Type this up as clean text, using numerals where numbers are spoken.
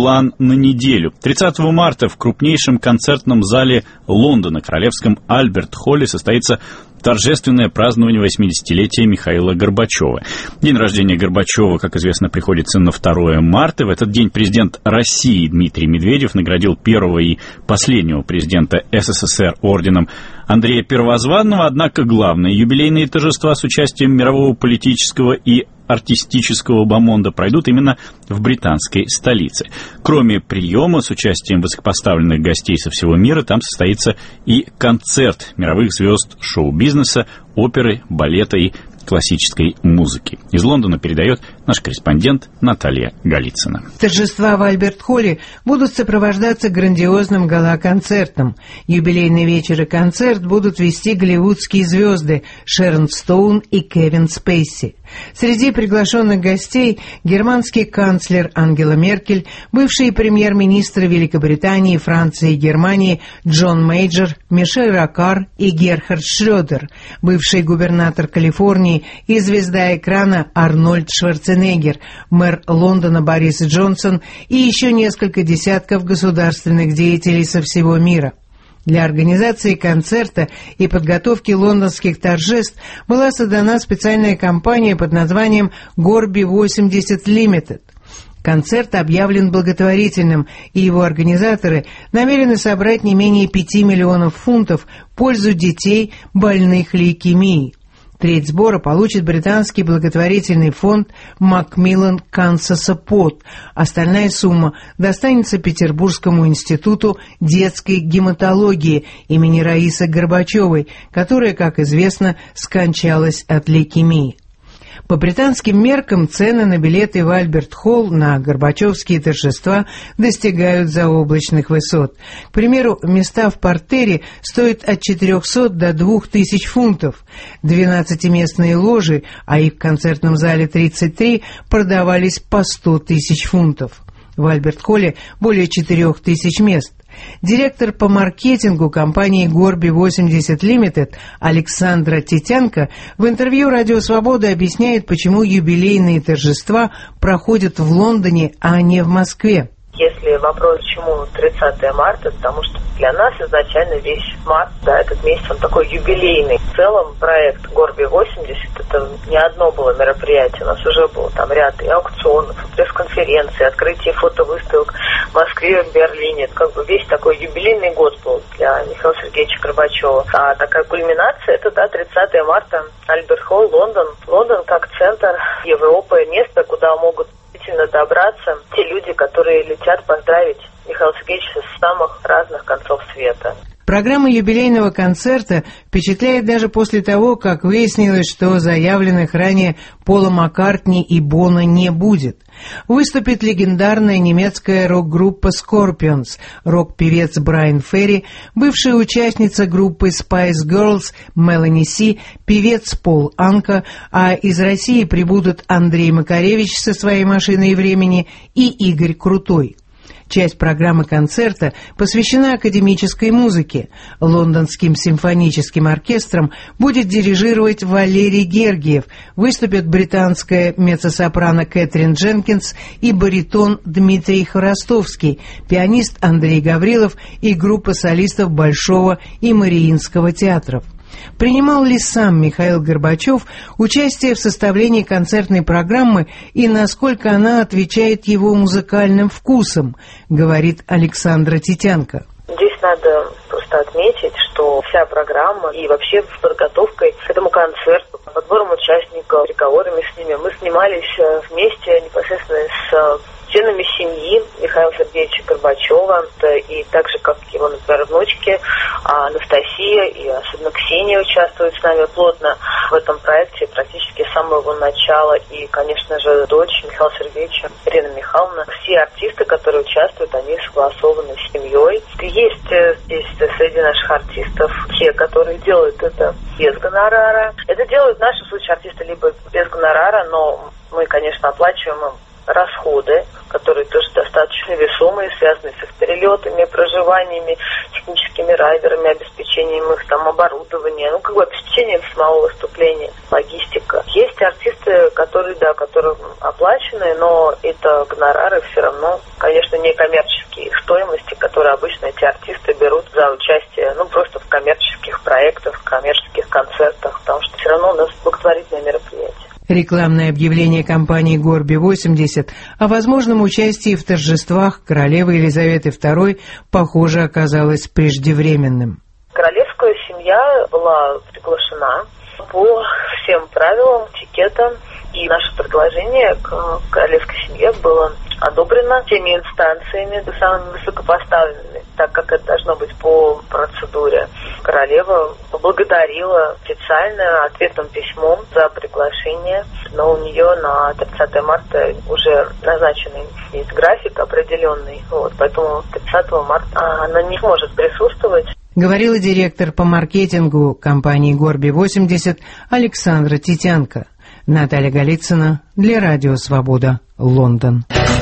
план на неделю. 30 марта в крупнейшем концертном зале Лондона, королевском Альберт-холле, состоится торжественное празднование 80-летия Михаила Горбачева. День рождения Горбачева, как известно, приходится на 2 марта. В этот день президент России Дмитрий Медведев наградил первого и последнего президента СССР орденом Андрея Первозванного. Однако главные юбилейные торжества с участием мирового политического и артистического бомонда пройдут именно в британской столице. Кроме приема с участием высокопоставленных гостей со всего мира, там состоится и концерт мировых звезд шоу-бизнеса, оперы, балета и классической музыки. Из Лондона передает наш корреспондент Наталья Голицына. Торжества в Альберт-холле будут сопровождаться грандиозным гала-концертом. Юбилейный вечер и концерт будут вести голливудские звезды Шерон Стоун и Кевин Спейси. Среди приглашенных гостей германский канцлер Ангела Меркель, бывшие премьер-министры Великобритании, Франции и Германии Джон Мейджор, Мишель Рокар и Герхард Шрёдер, бывший губернатор Калифорнии и звезда экрана Арнольд Шварценеггер, мэр Лондона Борис Джонсон и еще несколько десятков государственных деятелей со всего мира. Для организации концерта и подготовки лондонских торжеств была создана специальная компания под названием «Горби 80 Limited». Концерт объявлен благотворительным, и его организаторы намерены собрать не менее 5 миллионов фунтов в пользу детей, больных лейкемией. Треть сбора получит британский благотворительный фонд Macmillan Cancer Support. Остальная сумма достанется Петербургскому институту детской гематологии имени Раисы Горбачевой, которая, как известно, скончалась от лейкемии. По британским меркам цены на билеты в Альберт-холл на горбачевские торжества достигают заоблачных высот. К примеру, места в партере стоят от 400 до 2000 фунтов. 12-местные ложи, а их в концертном зале 33, продавались по 100 тысяч фунтов. В Альберт-холле более 4000 мест. Директор по маркетингу компании «Горби 80 Limited» Александра Титянко в интервью «Радио Свобода» объясняет, почему юбилейные торжества проходят в Лондоне, а не в Москве. Если вопрос, почему 30 марта, потому что для нас изначально весь март, этот месяц, он такой юбилейный. В целом проект Горби 80 это не одно было мероприятие, у нас уже было там ряд и аукционов, и пресс-конференций, открытие фотовыставок в Москве, в Берлине. Это как бы весь такой юбилейный год был для Михаила Сергеевича Горбачева. А такая кульминация, это 30 марта, Альберт-холл, Лондон. Лондон как центр Европы, место, куда могут добраться те люди, которые летят поздравить Михаила Сергеевича с самых разных концов света. Программа юбилейного концерта впечатляет даже после того, как выяснилось, что заявленных ранее Пола Маккартни и Бона не будет. Выступит легендарная немецкая рок-группа Scorpions, рок-певец Брайан Ферри, бывшая участница группы Spice Girls Мелани Си, певец Пол Анка, а из России прибудут Андрей Макаревич со своей «Машиной времени» и Игорь Крутой. Часть программы концерта посвящена академической музыке. Лондонским симфоническим оркестром будет дирижировать Валерий Гергиев. Выступят британская меццо-сопрано Кэтрин Дженкинс и баритон Дмитрий Хворостовский, пианист Андрей Гаврилов и группа солистов Большого и Мариинского театров. Принимал ли сам Михаил Горбачев участие в составлении концертной программы и насколько она отвечает его музыкальным вкусам, говорит Александра Титянко. Здесь надо просто отметить, что вся программа и вообще с подготовкой к этому концерту, подбором участников, переговорами с ними, мы снимались вместе непосредственно с членами семьи Михаила Сергеевича Горбачева, и так же, как его, например, внучки Анастасия и особенно Ксения участвуют с нами плотно в этом проекте практически с самого его начала. И, конечно же, дочь Михаила Сергеевича, Ирина Михайловна. Все артисты, которые участвуют, они согласованы с семьей. Есть здесь среди наших артистов те, которые делают это без гонорара. Это делают в нашем случае артисты либо без гонорара, но мы, конечно, оплачиваем им расходы, которые тоже достаточно весомые, связанные с их перелетами, проживаниями, техническими райдерами, обеспечением их там оборудования, обеспечением самого выступления, логистика. Есть артисты, которые, которым оплачены, но это гонорары все равно, конечно, не некоммерческие стоимости, которые обычно эти артисты берут за участие, просто в коммерческих проектах, в коммерческих концертах, потому что все равно у нас благотворительное мероприятие. Рекламное объявление компании «Горби-80» о возможном участии в торжествах королевы Елизаветы II, похоже, оказалось преждевременным. Королевская семья была приглашена по всем правилам этикета, и наше предложение к королевской семье было одобрено теми инстанциями, самыми высокопоставленными, так как это должно быть по процедуре. Королева поблагодарила официально ответным письмом за приглашение, но у нее на 30 марта уже назначенный есть график определенный, поэтому 30 марта она не сможет присутствовать. Говорила директор по маркетингу компании «Горби-80» Александра Титянко. Наталья Голицына для Радио Свобода, Лондон.